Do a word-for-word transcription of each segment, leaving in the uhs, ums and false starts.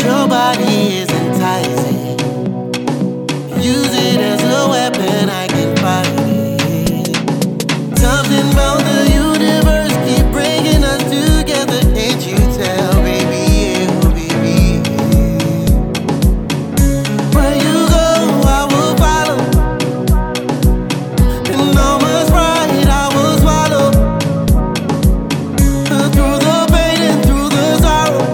Your body is enticing. Use it as a weapon, I can fight it. Something about the universe keep bringing us together. Can't you tell, baby? Yeah, oh, baby. Where you go, I will follow. And all must right, I will swallow. Through the pain and through the sorrow.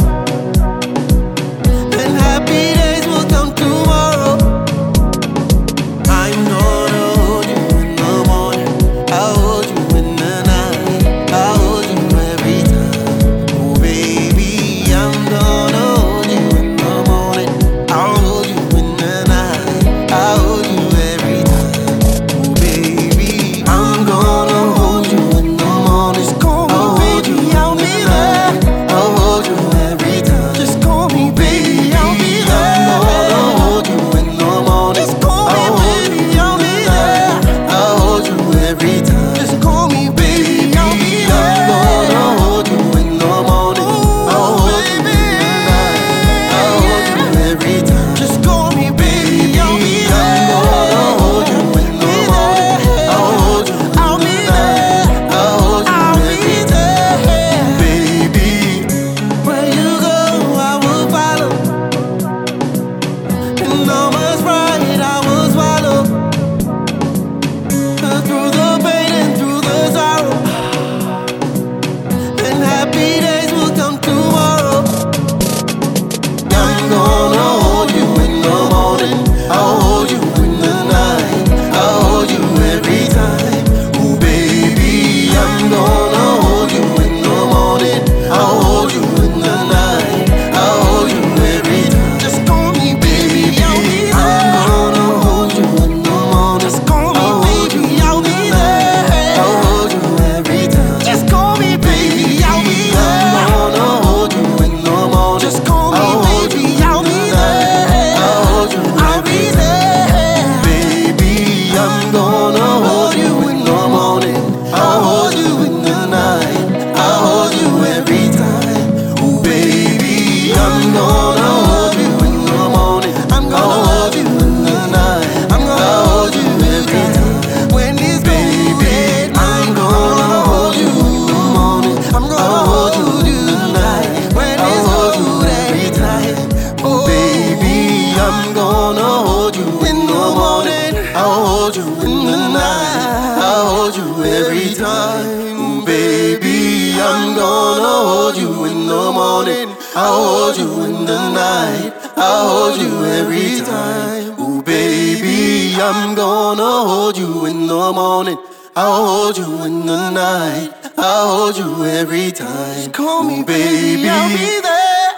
And happy days will come tomorrow. I'm gonna hold you in the morning. I'll hold you in the night. I'll hold you every time. Oh baby, I'm gonna hold you in the morning. I'll hold you in the night. I'll hold you every time. Oh baby, I'm gonna hold you in the morning. Just call me baby, I'll be there. I'll hold you every time. Just call me baby, I'll be there. I'm gonna hold you in the morning. Just call me baby, I'll be there. I'll hold you every time. Just call me baby, I'll be there. I'm gonna hold you in the morning. I'll hold you in the night. I'll hold you every time. Just call me baby, I'll be there. I'm gonna hold you in the morning. I'll hold you in the night. I'll hold you every time. Baby, where you go, I will follow. And all must right, I will swallow. Through the pain and through the sorrow. And happy days will come tomorrow. I'm gonna hold you in the morning. I'll hold you in the night. I'll hold you every time. Ooh baby, I'm gonna hold you in the morning. I'll hold you in the night. I'll hold you every time. Just call me baby, I'll be there. I'm gonna hold you in the morning. Just call me baby, I'll be there. I'll hold you every time. Just call me baby, I'll be there. I'm gonna hold you in the morning. Just call me baby, I'll be there. I'll hold you every time. Baby, I'm gonna hold you in the morning. I'll hold you in the night. I'll hold you every time. Ooh baby, I'm gonna hold you in the morning. I'm gonna hold you in the night. I'm gonna hold you every time. When it's baby, I'm gonna hold you in the morning. I'm gonna hold you in the night. When it's cold every time. Oh baby, I'm gonna hold you in the morning. I'll hold you in the night. I'll hold you every time. Ooh, baby, I'm gonna hold you in the morning. I'll hold you in the night. I'll hold you every time. Ooh, baby, I'm gonna hold you in the morning. I'll hold you in the night. I'll hold you every time. Just call me baby, I'll be there.